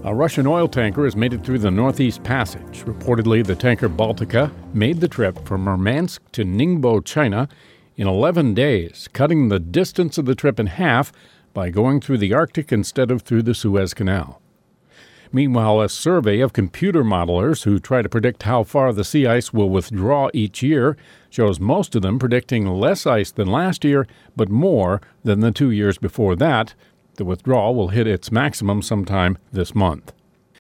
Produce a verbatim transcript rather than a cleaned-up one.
A Russian oil tanker has made it through the Northeast Passage. Reportedly, the tanker Baltica made the trip from Murmansk to Ningbo, China, in eleven days, cutting the distance of the trip in half by going through the Arctic instead of through the Suez Canal. Meanwhile, a survey of computer modelers who try to predict how far the sea ice will withdraw each year shows most of them predicting less ice than last year, but more than the two years before that. The withdrawal will hit its maximum sometime this month.